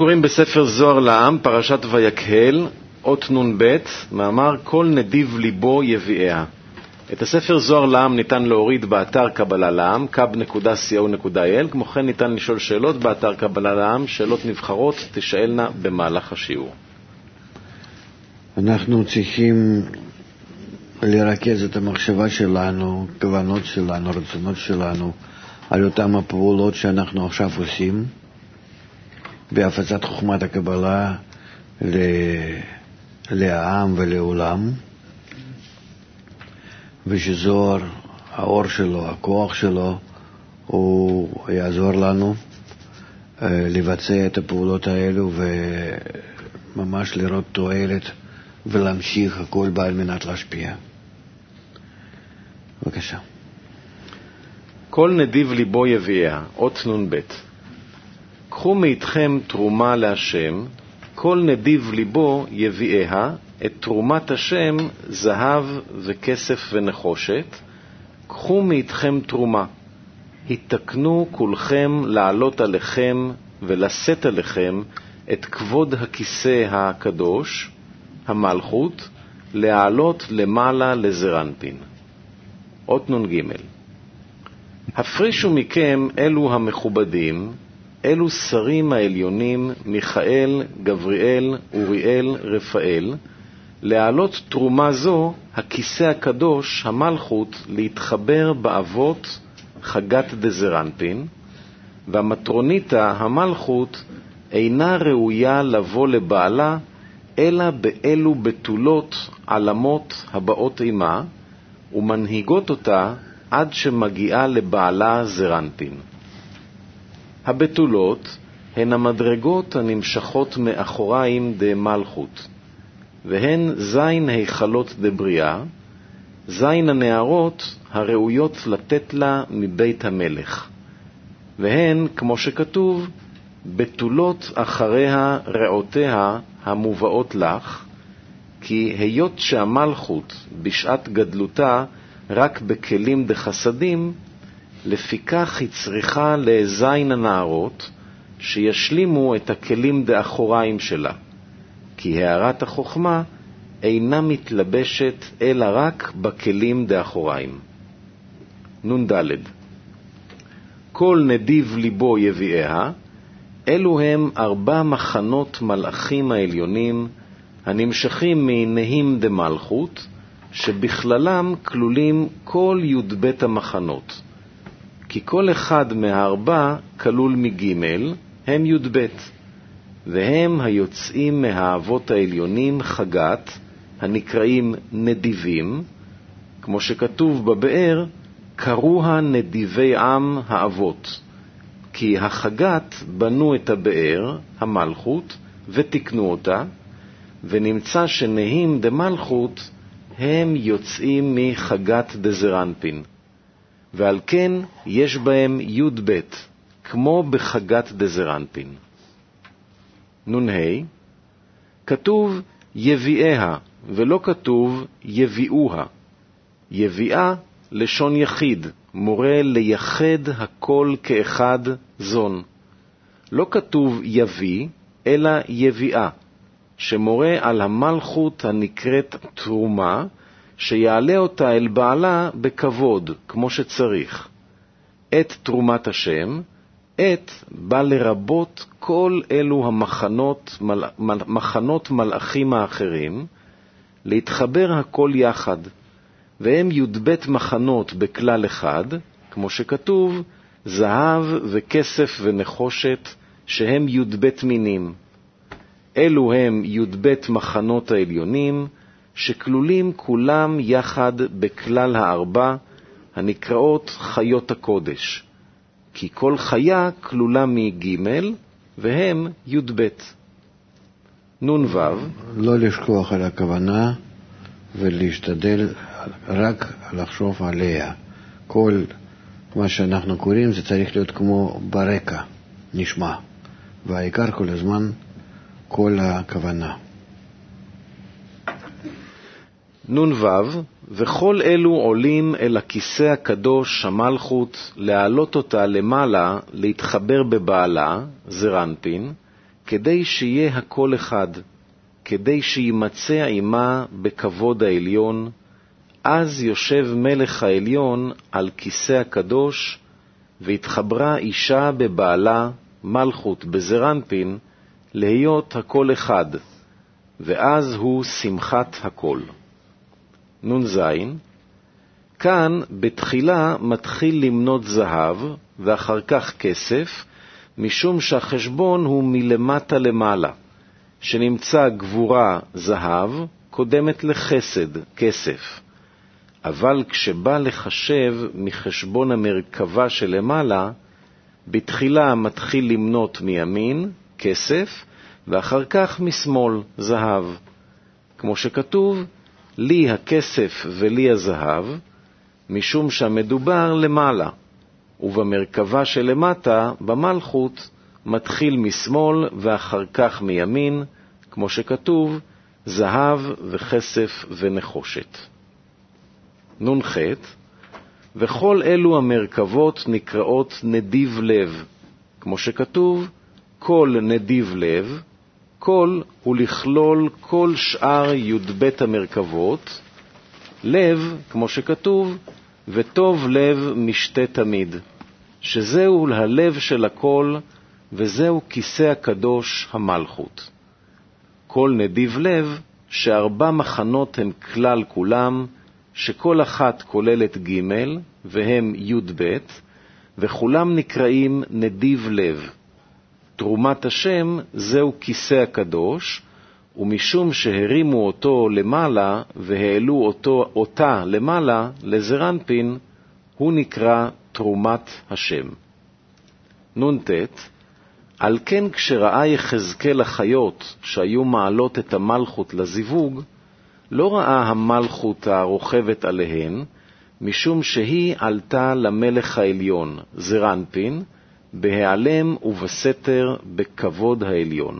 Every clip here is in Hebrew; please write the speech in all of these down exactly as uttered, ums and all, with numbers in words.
קוראים בספר זוהר לעם, פרשת ויקהל, אות נון ב', מאמר כל נדיב ליבו יביאיה. את הספר זוהר לעם ניתן להוריד באתר קבלה לעם, קב נקודה סי או נקודה איי אל, כמו כן ניתן לשאול שאלות באתר קבלה לעם, שאלות נבחרות תשאלנה במהלך השיעור. אנחנו צריכים לרכז את המחשבה שלנו, כוונות שלנו, רצונות שלנו, על אותם הפעולות שאנחנו עכשיו עושים, בהפצת חוכמת הקבלה לעם ולעולם, ושזוהר, האור שלו, הכוח שלו, הוא יעזור לנו לבצע את הפעולות האלו וממש לראות תועלת ולהמשיך הכל בא על מנת להשפיע. בבקשה. כל נדיב ליבו יביאיה, אות נון ב'. קחו מאיתכם תרומה להשם, כל נדיב ליבו יביאיה, את תרומת השם זהב וכסף ונחושת. קחו מאיתכם תרומה, התקנו כולכם לעלות עליכם ולשאת עליכם את כבוד הכיסא הקדוש, המלכות, להעלות למעלה לזרנפין. אות נון ג'. הפרישו מכם אלו המכובדים, אלו שרים העליונים, מיכאל, גבריאל, אוריאל, רפאל, להעלות תרומה זו, הכיסא הקדוש, המלכות, להתחבר באבות חגת דזרנפין, והמטרוניתה, המלכות, אינה ראויה לבוא לבעלה, אלא באלו בתולות עלמות הבאות עימה, ומנהיגות אותה עד שמגיעה לבעלה זרנפין. הבתולות הן המדרגות הנמשכות מאחוריים דמלכות, והן זין היכלות דבריאה, זין הנערות הראויות לתת לה מבית המלך, והן, כמו שכתוב, בתולות אחריה רעותיה המובאות לך, כי היות שהמלכות בשעת גדלותה רק בכלים דחסדים, לפיכך היא צריכה לזין הנערות שישלימו את הכלים דאחוריים שלה, כי הערת החוכמה אינה מתלבשת אלא רק בכלים דאחוריים. נון ד'. כל נדיב ליבו יביאיה, אלו הם ארבע מחנות מלאכים העליונים הנמשכים מנהים דמלכות, שבכללם כלולים כל י"ב המחנות, כי כל אחד מהארבע כלול מג' הם י"ב, והם היוצאים מהאבות העליונים חגת, הנקראים נדיבים, כמו שכתוב בבאר, קרוה נדיבי עם האבות, כי החגת בנו את הבאר, המלכות, ותקנו אותה, ונמצא שנהים דמלכות הם יוצאים מחגת דזרנפין, ועל כן יש בהם י"ב, כמו בחגת דזרנפין. נון ה'. כתוב יביאיה, ולא כתוב יביאוה. יביאה לשון יחיד, מורה לייחד הכל כאחד זון. לא כתוב יביא, אלא יביאה, שמורה על המלכות הנקראת תרומה, שיעלה אותה אל בעלה בכבוד, כמו שצריך. את תרומת השם, את בא לרבות כל אלו המחנות, מל, מחנות מלאכים האחרים, להתחבר הכל יחד, והם י"ב מחנות בכלל אחד, כמו שכתוב, זהב וכסף ונחושת, שהם י"ב מינים. אלו הם י"ב מחנות העליונים, שכלולים כולם יחד בכלל הארבע, הנקראות חיות הקודש, כי כל חיה כלולה מג' והם י"ב. נון ו'. לא לשכוח על הכוונה ולהשתדל רק לחשוב עליה. כל מה שאנחנו קוראים זה צריך להיות כמו ברקע, נשמע, והעיקר כל הזמן כל הכוונה. נון ו'. וכל אלו עולים אל הכיסא הקדוש המלכות, להעלות אותה למעלה, להתחבר בבעלה, זרנפין, כדי שיהיה הכל אחד, כדי שימצא עמה בכבוד העליון, אז יושב מלך העליון על כיסא הקדוש, והתחברה אישה בבעלה, מלכות בזרנפין, להיות הכל אחד, ואז הוא שמחת הכל. נון זין, כאן בתחילה מתחיל למנות זהב, ואחר כך כסף, משום שהחשבון הוא מלמטה למעלה, שנמצא גבורה זהב, קודמת לחסד, כסף. אבל כשבא לחשב מחשבון המרכבה שלמעלה, בתחילה מתחיל למנות מימין, כסף, ואחר כך משמאל, זהב. כמו שכתוב, לי הכסף ולי הזהב, משום שהמדובר למעלה, ובמרכבה שלמטה, במלכות, מתחיל משמאל ואחר כך מימין, כמו שכתוב, זהב וכסף ונחושת. נון ח' וכל אלו המרכבות נקראות נדיב לב, כמו שכתוב, כל נדיב לב, כל הוא לכלול כל שאר י"ב המרכבות, לב, כמו שכתוב, וטוב לב משתה תמיד, שזהו הלב של הכל, וזהו כיסא הקדוש המלכות. כל נדיב לב, שארבע מחנות הם כלל כולם, שכל אחת כוללת ג' והם י"ב, וכולם נקראים נדיב לב. תרומת השם זהו כיסא הקדוש, ומשום שהרימו אותו למעלה והעלו אותו, אותה למעלה לזרנפין, הוא נקרא תרומת השם. נון ת' על כן כשראה יחזקאל החיות שהיו מעלות את המלכות לזיווג, לא ראה המלכות הרוכבת עליהן, משום שהיא עלתה למלך העליון, זרנפין, בהיעלם ובסתר בכבוד העליון.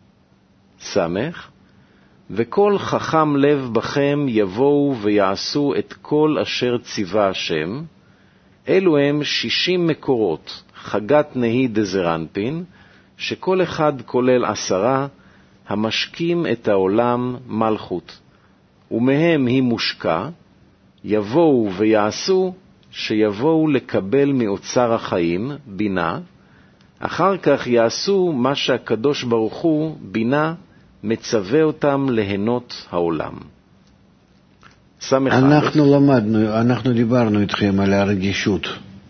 סמך, וכל חכם לב בכם יבואו ויעשו את כל אשר ציווה השם, אלו הם שישים מקורות, חגת נהי דזרנפין, שכל אחד כולל עשרה, המשקים את העולם מלכות, ומהם היא מושקע, יבואו ויעשו, שיבואו לקבל מאוצר החיים, בינה, אחר כך יעשו מה שהקדוש ברוך הוא, בינה, מצווה אותם ליהנות העולם. אנחנו למדנו, אנחנו דיברנו איתכם על הרגישות,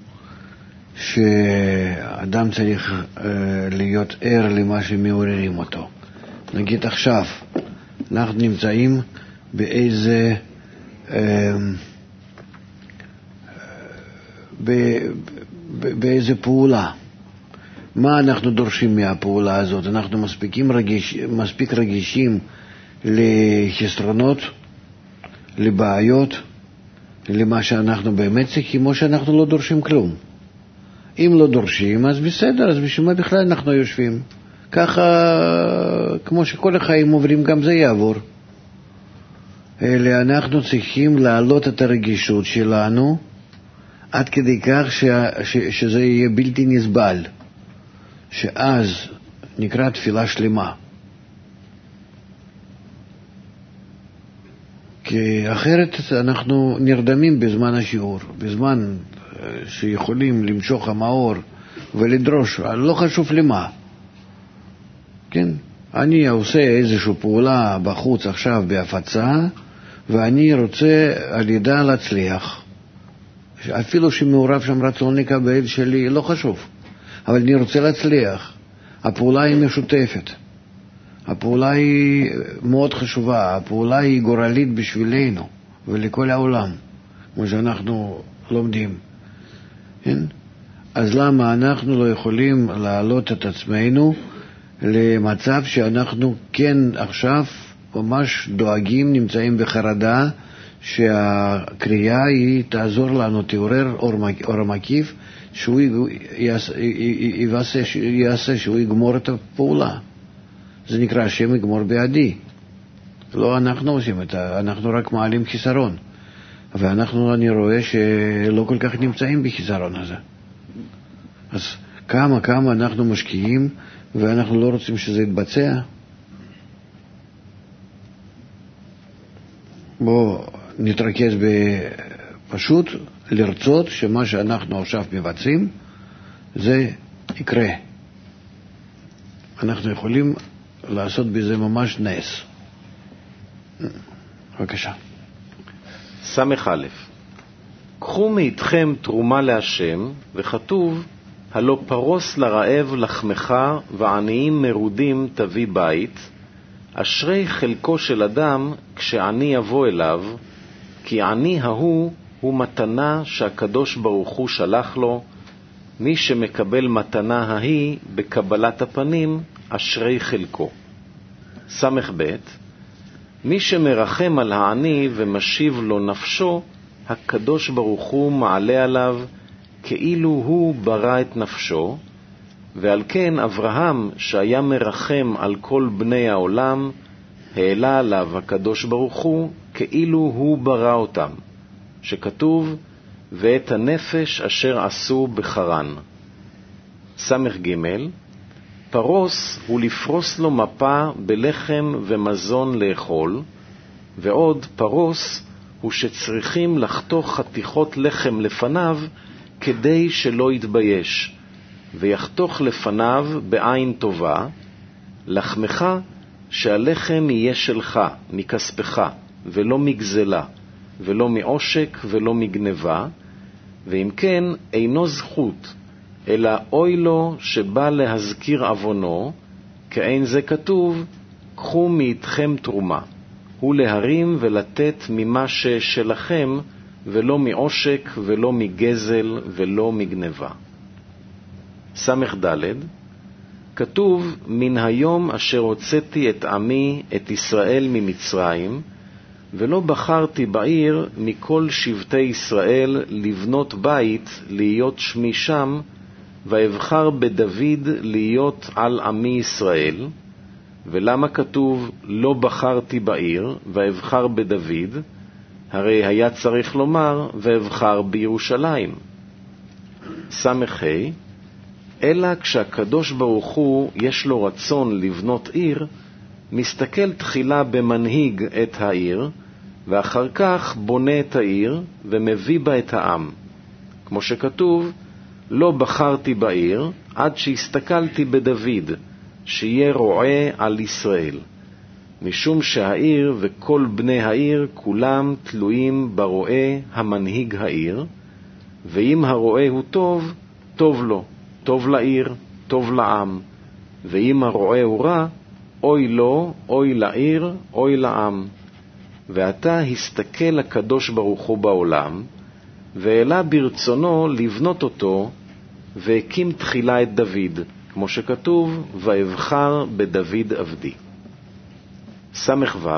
שאדם צריך uh, להיות ער למה שמעוררים אותו. נגיד עכשיו, אנחנו נמצאים באיזה, uh, ב, ב, באיזה פעולה. מה אנחנו דורשים מהפעולה הזאת? אנחנו מספיקים רגיש, מספיק רגישים לחסרונות, לבעיות, למה שאנחנו באמת צריכים, או שאנחנו לא דורשים כלום. אם לא דורשים, אז בסדר, אז בשביל מה בכלל אנחנו יושבים? ככה, כמו שכל החיים עוברים, גם זה יעבור. אלא אנחנו צריכים להעלות את הרגישות שלנו, עד כדי כך ש, ש, שזה יהיה בלתי נסבל. שאז נקרא תפילה שלמה. כי אחרת אנחנו נרדמים בזמן השיעור, בזמן שיכולים למשוך המאור ולדרוש, לא חשוב למה. כן? אני עושה איזושהי פעולה בחוץ עכשיו בהפצה, ואני רוצה על ידה להצליח. אפילו שמעורב שם רצון לקבל שלי, לא חשוב. אבל אני רוצה להצליח. הפעולה היא משותפת. הפעולה היא מאוד חשובה. הפעולה היא גורלית בשבילנו ולכל העולם, כמו שאנחנו לומדים. כן? אז למה אנחנו לא יכולים להעלות את עצמנו למצב שאנחנו כן עכשיו ממש דואגים, נמצאים בחרדה, שהקריאה היא תעזור לנו, תעורר אור מקיף, שהוא יעשה, יעשה, שהוא יגמור את הפעולה. זה נקרא השם יגמור בעדי. לא אנחנו עושים את זה, אנחנו רק מעלים חיסרון. ואנחנו, אני רואה שלא כל כך נמצאים בחיסרון הזה. אז כמה, כמה אנחנו משקיעים ואנחנו לא רוצים שזה יתבצע. בואו נתרכז בפשוט לרצות שמה שאנחנו עכשיו מבצעים זה יקרה. אנחנו יכולים לעשות בזה ממש נס. בבקשה. סמך א', קחו מאיתכם תרומה להשם, וכתוב, הלא פרוס לרעב לחמך ועניים מרודים תביא בית, אשרי חלקו של אדם כשעני יבוא אליו, כי עני ההוא הוא מתנה שהקדוש ברוך הוא שלח לו, מי שמקבל מתנה ההיא בקבלת הפנים, אשרי חלקו. סמך ב', מי שמרחם על העני ומשיב לו נפשו, הקדוש ברוך הוא מעלה עליו כאילו הוא ברא את נפשו, ועל כן אברהם שהיה מרחם על כל בני העולם, העלה עליו הקדוש ברוך הוא כאילו הוא ברא אותם, שכתוב, ואת הנפש אשר עשו בחרן. סמך ג', פרוס הוא לפרוס לו מפה בלחם ומזון לאכול, ועוד פרוס הוא שצריכים לחתוך חתיכות לחם לפניו כדי שלא יתבייש, ויחתוך לפניו בעין טובה, לחמך שהלחם יהיה שלך, מכספך, ולא מגזלה, ולא מעושק ולא מגנבה, ואם כן אינו זכות, אלא אוי לו שבא להזכיר עוונו, כאין זה כתוב, קחו מאיתכם תרומה, הוא להרים ולתת ממה ששלכם, ולא מעושק ולא מגזל ולא מגנבה. סמך ד', כתוב, מן היום אשר הוצאתי את עמי, את ישראל ממצרים, ולא בחרתי בעיר מכל שבטי ישראל לבנות בית להיות שמי שם, ואבחר בדוד להיות על עמי ישראל. ולמה כתוב לא בחרתי בעיר ואבחר בדוד? הרי היה צריך לומר ואבחר בירושלים. סמך ה', אלא כשהקדוש ברוך הוא יש לו רצון לבנות עיר, מסתכל תחילה במנהיג את העיר, ואחר כך בונה את העיר ומביא בה את העם. כמו שכתוב, לא בחרתי בעיר עד שהסתכלתי בדוד, שיהיה רועה על ישראל. משום שהעיר וכל בני העיר כולם תלויים ברועה המנהיג העיר, ואם הרועה הוא טוב, טוב לו, טוב לעיר, טוב לעם, ואם הרועה הוא רע, אוי לו, אוי לעיר, אוי לעם. ועתה הסתכל הקדוש ברוך הוא בעולם, והעלה ברצונו לבנות אותו, והקים תחילה את דוד, כמו שכתוב, ואבחר בדוד עבדי. סמך ו',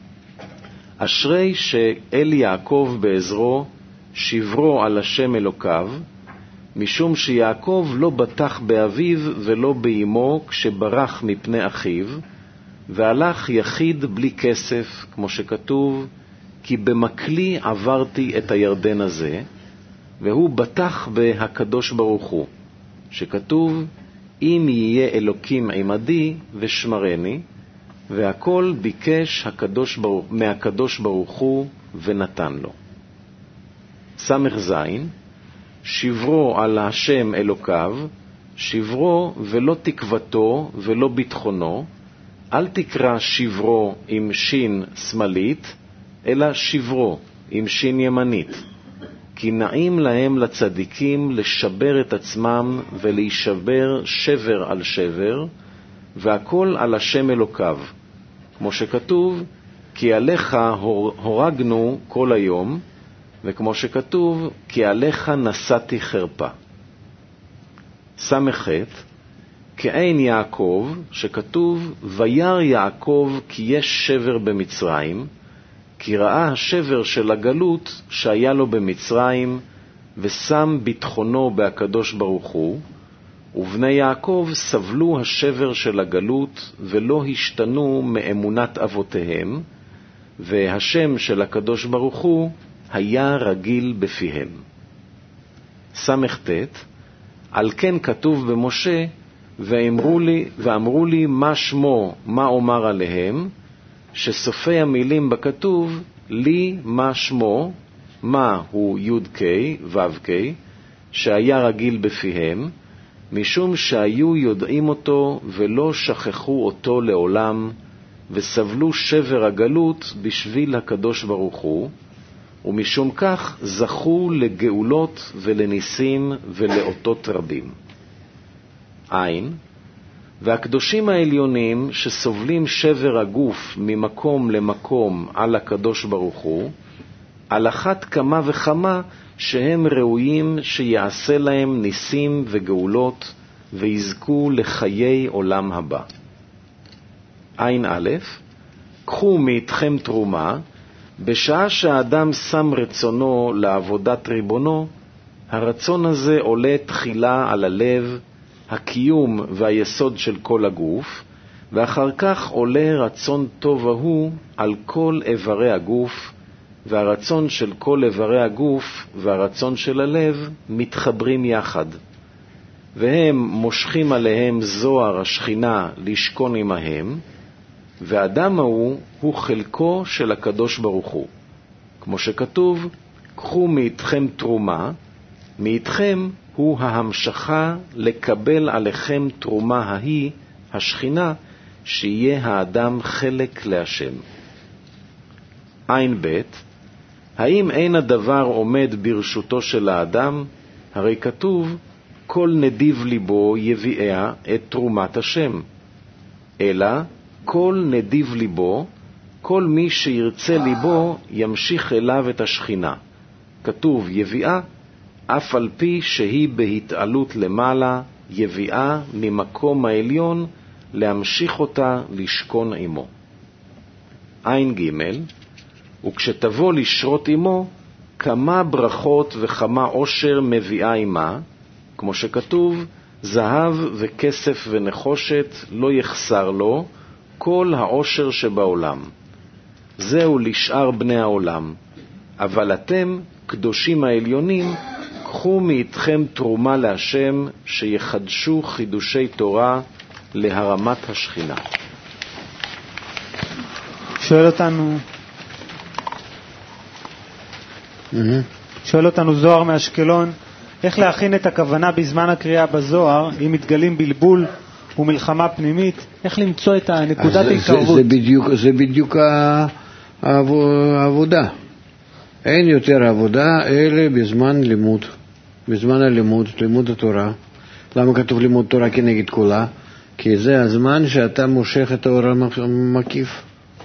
אשרי שאל יעקב בעזרו, שברו על השם אלוקיו, משום שיעקב לא בטח באביו ולא באמו כשברח מפני אחיו, והלך יחיד בלי כסף, כמו שכתוב, כי במקלי עברתי את הירדן הזה, והוא בטח בהקדוש ברוך הוא, שכתוב, אם יהיה אלוקים עמדי ושמרני, והכל ביקש הקדוש ברוך, מהקדוש ברוך הוא ונתן לו. סמך זין, שברו על השם אלוקיו, שברו ולא תקוותו ולא ביטחונו, אל תקרא שברו עם שין שמאלית, אלא שברו עם שין ימנית, כי נעים להם לצדיקים לשבר את עצמם ולהישבר שבר על שבר, והכל על השם אלוקיו, כמו שכתוב, כי עליך הורגנו כל היום, וכמו שכתוב, כי עליך נשאתי חרפה. סמך ח', כאין יעקב, שכתוב, וירא יעקב כי יש שבר במצרים, כי ראה השבר של הגלות שהיה לו במצרים, ושם ביטחונו בהקדוש ברוך הוא, ובני יעקב סבלו השבר של הגלות, ולא השתנו מאמונת אבותיהם, והשם של הקדוש ברוך הוא היה רגיל בפיהם. סמך ת', על כן כתוב במשה, ואמרו לי, ואמרו לי מה שמו, מה אומר עליהם, שסופי המילים בכתוב, לי מה שמו, מה הוא י' ק' ו' ק', שהיה רגיל בפיהם, משום שהיו יודעים אותו ולא שכחו אותו לעולם, וסבלו שבר הגלות בשביל הקדוש ברוך הוא, ומשום כך זכו לגאולות ולניסים ולאותות רבים. עין, והקדושים העליונים שסובלים שבר הגוף ממקום למקום על הקדוש ברוך הוא, על אחת כמה וכמה שהם ראויים שיעשה להם ניסים וגאולות ויזכו לחיי עולם הבא. עין א', קחו מאיתכם תרומה, בשעה שהאדם שם רצונו לעבודת ריבונו, הרצון הזה עולה תחילה על הלב, הקיום והיסוד של כל הגוף, ואחר כך עולה רצון טוב ההוא על כל איברי הגוף, והרצון של כל איברי הגוף והרצון של הלב מתחברים יחד, והם מושכים עליהם זוהר השכינה לשכון עמהם, והאדם ההוא הוא חלקו של הקדוש ברוך הוא. כמו שכתוב, קחו מאיתכם תרומה, מאיתכם הוא ההמשכה לקבל עליכם תרומה ההיא, השכינה, שיהיה האדם חלק להשם. עין ב', האם אין הדבר עומד ברשותו של האדם? הרי כתוב, כל נדיב ליבו יביאה את תרומת השם. אלא, כל נדיב ליבו, כל מי שירצה ליבו ימשיך אליו את השכינה. כתוב יביאה, אף על פי שהיא בהתעלות למעלה, יביאה ממקום העליון להמשיך אותה לשכון עמו. עין ג', וכשתבוא לשרות עמו, כמה ברכות וכמה עושר מביאה עמה, כמו שכתוב, זהב וכסף ונחושת לא יחסר לו, כל העושר שבעולם. זהו לשאר בני העולם. אבל אתם, קדושים העליונים, קחו מאיתכם תרומה להשם, שיחדשו חידושי תורה להרמת השכינה. שואל אותנו שואל אותנו זוהר מאשקלון, איך להכין את הכוונה בזמן הקריאה בזוהר, אם מתגלים בלבול ומלחמה פנימית, איך למצוא את נקודת ההתקרבות? זה, זה בדיוק, זה בדיוק העבודה. אין יותר עבודה אלא בזמן לימוד, בזמן הלימוד, לימוד התורה. למה כתוב לימוד תורה כנגד כולה? כי זה הזמן שאתה מושך את האור המקיף.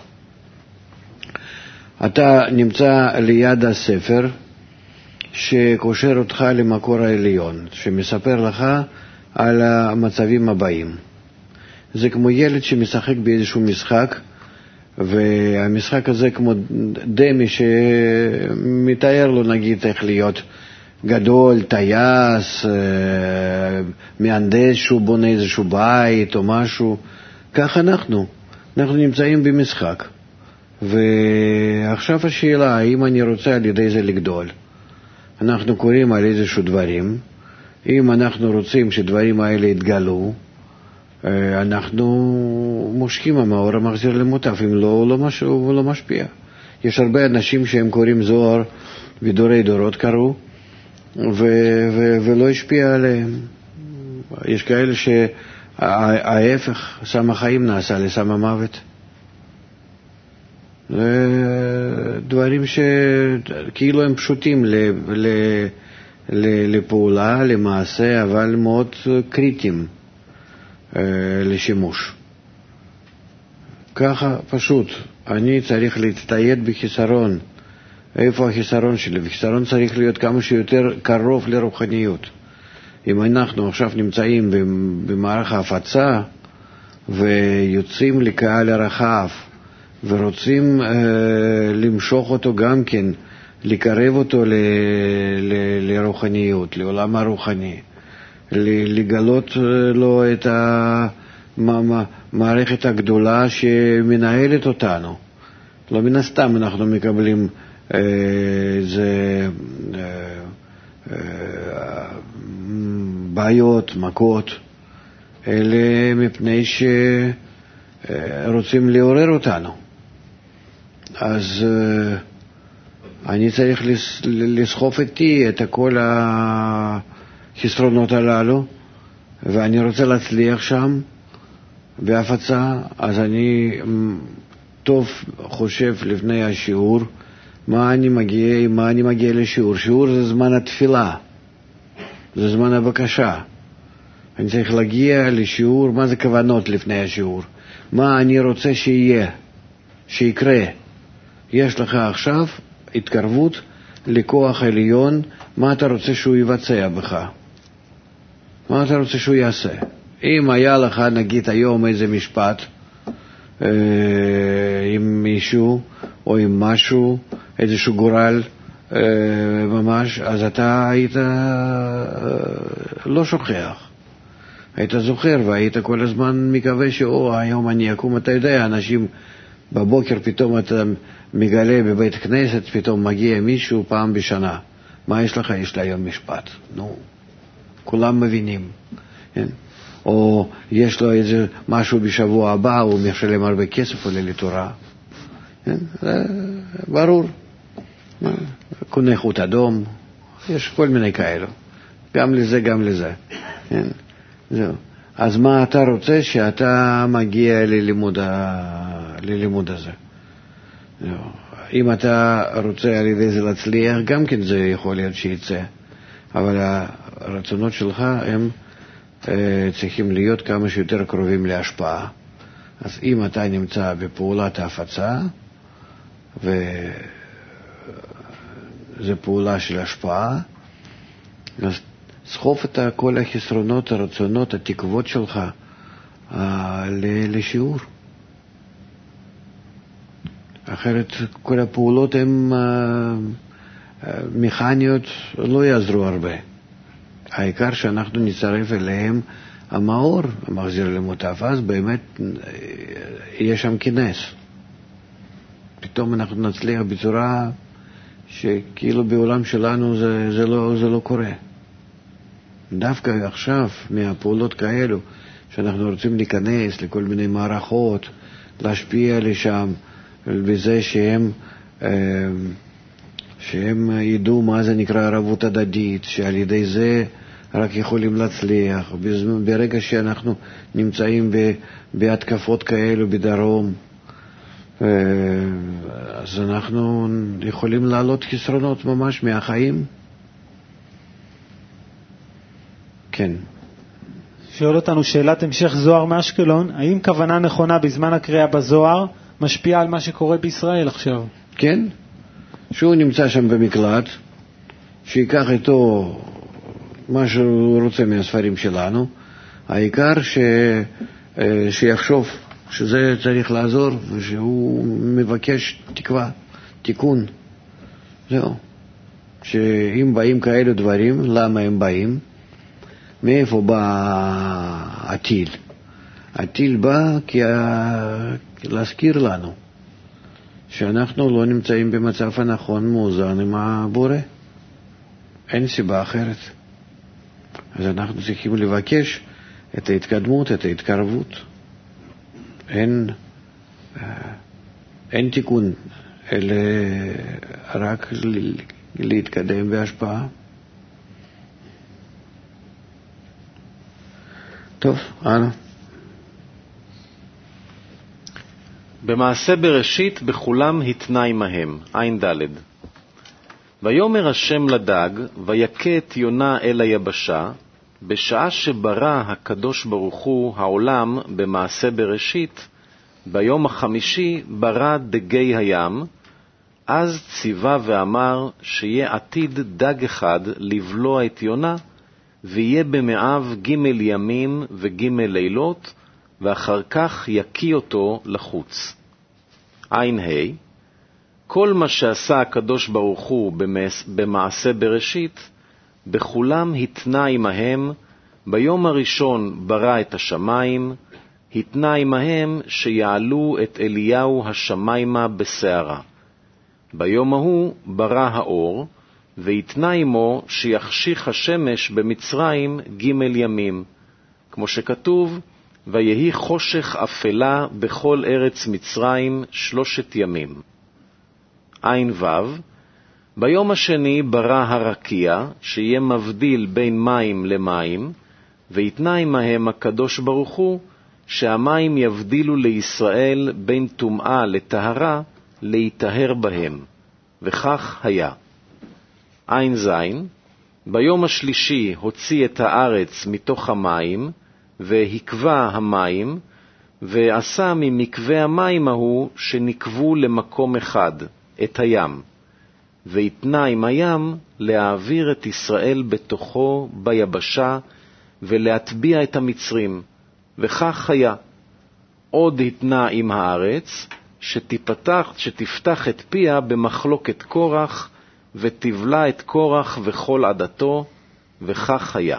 אתה נמצא ליד הספר שקושר אותך למקור העליון, שמספר לך על המצבים הבאים. זה כמו ילד שמשחק באיזשהו משחק, והמשחק הזה כמו דמי שמתאר לו נגיד איך להיות גדול, טייס, מהנדס שהוא בונה איזשהו בית או משהו. כך אנחנו, אנחנו נמצאים במשחק. ועכשיו השאלה, האם אני רוצה על ידי זה לגדול? אנחנו קוראים על איזשהו דברים, אם אנחנו רוצים שדברים האלה יתגלו, אנחנו מושכים המאור המחזיר למוטף, אם לא, הוא לא, מש... הוא לא משפיע. יש הרבה אנשים שהם קוראים זוהר ודורי דורות קראו, ו... ו... ולא השפיע עליהם. יש כאלה שההפך, סם החיים נעשה לסם המוות. דברים שכאילו הם פשוטים ל... ל... לפעולה, למעשה, אבל מאוד קריטיים לשימוש. ככה פשוט, אני צריך להצטייד בחיסרון. איפה החיסרון שלי? וחיסרון צריך להיות כמה שיותר קרוב לרוחניות. אם אנחנו עכשיו נמצאים במערך ההפצה ויוצאים לקהל הרחב ורוצים אה, למשוך אותו גם כן, לקרב אותו ל, ל, לרוחניות, לעולם הרוחני, לגלות לו את המערכת הגדולה שמנהלת אותנו. לא מן הסתם אנחנו מקבלים אה, זה, אה, אה, בעיות, מכות, אלא מפני שרוצים לעורר אותנו. אז אני צריך לסחוף איתי את כל החסרונות הללו, ואני רוצה להצליח שם בהפצה, אז אני טוב חושב לפני השיעור, מה אני מגיע, מה אני מגיע לשיעור. שיעור זה זמן התפילה, זה זמן הבקשה. אני צריך להגיע לשיעור, מה זה כוונות לפני השיעור? מה אני רוצה שיהיה, שיקרה. יש לך עכשיו התקרבות לכוח עליון, מה אתה רוצה שהוא יבצע בך? מה אתה רוצה שהוא יעשה? אם היה לך, נגיד היום איזה משפט אה, עם מישהו או עם משהו, איזשהו גורל אה, ממש, אז אתה היית אה, לא שוכח. היית זוכר והיית כל הזמן מקווה שאו, היום אני אקום. אתה יודע, אנשים בבוקר פתאום אתה מגלה בבית כנסת, פתאום מגיע מישהו פעם בשנה. מה יש לך? יש לה היום משפט. נו, כולם מבינים. כן? או יש לו איזה משהו בשבוע הבא, הוא משלם הרבה כסף עולה לתורה. כן? ברור. קונה חוט אדום, יש כל מיני כאלו. גם לזה, גם לזה. כן? זהו. אז מה אתה רוצה? שאתה מגיע ללימוד, ה... ללימוד הזה. זהו. אם אתה רוצה על ידי זה להצליח, גם כן זה יכול להיות שיצא. אבל הרצונות שלך הם אה, צריכים להיות כמה שיותר קרובים להשפעה. אז אם אתה נמצא בפעולת ההפצה, וזה פעולה של השפעה, אז סחוף את כל החסרונות, הרצונות, התקוות שלך אה, לשיעור. אחרת כל הפעולות הן אה, מכניות, לא יעזרו הרבה. העיקר שאנחנו נצרף אליהם המאור, המחזיר למוטף, אז באמת יהיה שם כנס. פתאום אנחנו נצליח בצורה שכאילו בעולם שלנו זה, זה, לא, זה לא קורה. דווקא עכשיו, מהפעולות כאלו, שאנחנו רוצים להיכנס לכל מיני מערכות, להשפיע לשם, בזה שהם, שהם ידעו מה זה נקרא ערבות הדדית, שעל ידי זה רק יכולים להצליח. ברגע שאנחנו נמצאים בהתקפות כאלו בדרום, אז אנחנו יכולים לעלות חסרונות ממש מהחיים. כן. שואל אותנו שאלת המשך זוהר מאשקלון, האם כוונה נכונה בזמן הקריאה בזוהר משפיעה על מה שקורה בישראל עכשיו? כן. שהוא נמצא שם במקלט, שיקח איתו מה שהוא רוצה מהספרים שלנו, העיקר ש... שיחשוב שזה צריך לעזור, ושהוא מבקש תקווה, תיקון. זהו. שאם באים כאלו דברים, למה הם באים? מאיפה בא הטיל? הטיל בא כי ה... להזכיר לנו שאנחנו לא נמצאים במצב הנכון מאוזן עם הבורא. אין סיבה אחרת. אז אנחנו צריכים לבקש את ההתקדמות, את ההתקרבות. אין, אין תיקון, אלא רק להתקדם בהשפעה. טוב, הלאה. במעשה בראשית בכולם התנה עמהם, עין ד'. ויאמר השם לדג, ויקה את יונה אל היבשה, בשעה שברא הקדוש ברוך הוא העולם במעשה בראשית, ביום החמישי ברא דגי הים, אז ציווה ואמר שיהיה עתיד דג אחד לבלוע את יונה, ויהיה במאיו ג' ימים וג' לילות, ואחר כך יקיא אותו לחוץ. עין ה' כל מה שעשה הקדוש ברוך הוא במעשה בראשית, בכולם התנה עמהם. ביום הראשון ברא את השמיים, התנה עמהם שיעלו את אליהו השמיימה בסערה. ביום ההוא ברא האור, והתנה עמו שיחשיך השמש במצרים ג' ימים, כמו שכתוב, ויהי חושך אפלה בכל ארץ מצרים שלושת ימים. עין וו, ביום השני ברא הרקיע, שיהיה מבדיל בין מים למים, ויתנה עמהם הקדוש ברוך הוא, שהמים יבדילו לישראל בין טומאה לטהרה, להיטהר בהם, וכך היה. עין זין, ביום השלישי הוציא את הארץ מתוך המים, והקווה המים, ועשה ממקווה המים ההוא שנקבו למקום אחד, את הים. ויתנה עם הים להעביר את ישראל בתוכו ביבשה, ולהטביע את המצרים, וכך היה. עוד התנה עם הארץ, שתפתח, שתפתח את פיה במחלוקת קורח, ותבלה את קורח וכל עדתו, וכך היה.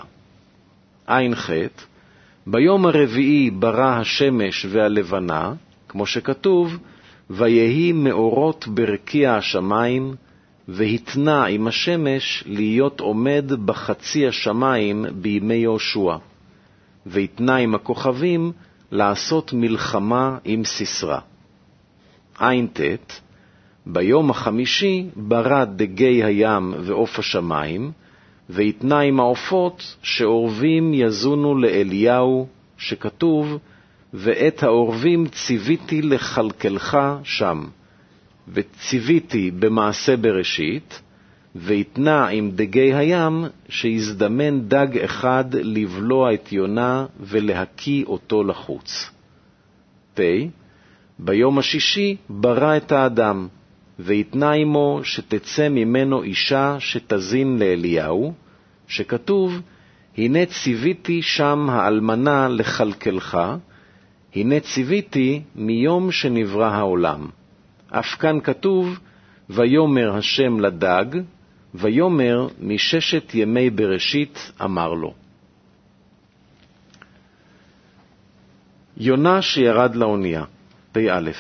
עין חטא, ביום הרביעי ברא השמש והלבנה, כמו שכתוב, ויהי מאורות ברקיע השמיים, והתנה עם השמש להיות עומד בחצי השמיים בימי יהושע, והתנה עם הכוכבים לעשות מלחמה עם סיסרא. עין תת, ביום החמישי ברא דגי הים ועוף השמיים, והתנה עם העופות שעורבים יזונו לאליהו, שכתוב, ואת העורבים ציוויתי לכלכלך שם, וציוויתי במעשה בראשית, והתנה עם דגי הים שיזדמן דג אחד לבלוע את יונה ולהקיא אותו לחוץ. פ. ביום השישי ברא את האדם, והתנה עמו שתצא ממנו אישה שתזין לאליהו, שכתוב, הנה ציוויתי שם האלמנה לכלכלך, הנה ציוויתי מיום שנברא העולם. אף כאן כתוב, ויומר השם לדג, ויומר מששת ימי בראשית אמר לו. יונה שירד לאונייה, פי א'.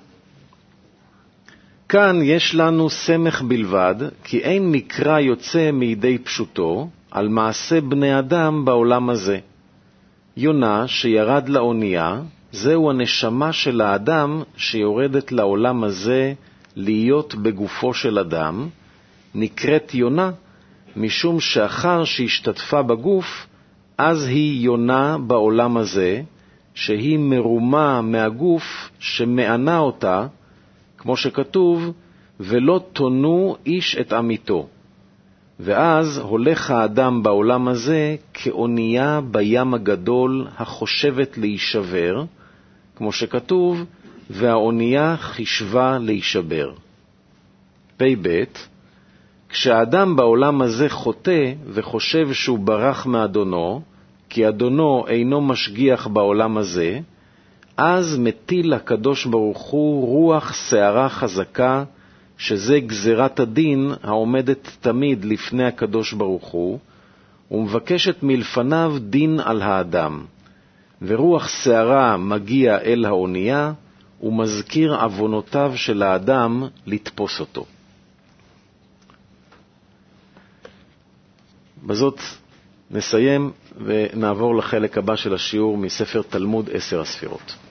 כאן יש לנו סמך בלבד, כי אין מקרא יוצא מידי פשוטו על מעשה בני אדם בעולם הזה. יונה שירד לאונייה, זהו הנשמה של האדם שיורדת לעולם הזה להיות בגופו של אדם, נקראת יונה, משום שאחר שהשתתפה בגוף, אז היא יונה בעולם הזה, שהיא מרומה מהגוף שמענה אותה, כמו שכתוב, ולא תונו איש את עמיתו. ואז הולך האדם בעולם הזה כאונייה בים הגדול החושבת להישבר, כמו שכתוב, והאונייה חישבה להישבר. פי ב' כשהאדם בעולם הזה חוטא וחושב שהוא ברח מאדונו, כי אדונו אינו משגיח בעולם הזה, אז מטיל הקדוש ברוך הוא רוח שערה חזקה, שזה גזירת הדין העומדת תמיד לפני הקדוש ברוך הוא, ומבקשת מלפניו דין על האדם. ורוח שערה מגיע אל האונייה, ומזכיר עוונותיו של האדם לתפוס אותו. בזאת נסיים ונעבור לחלק הבא של השיעור מספר תלמוד עשר הספירות.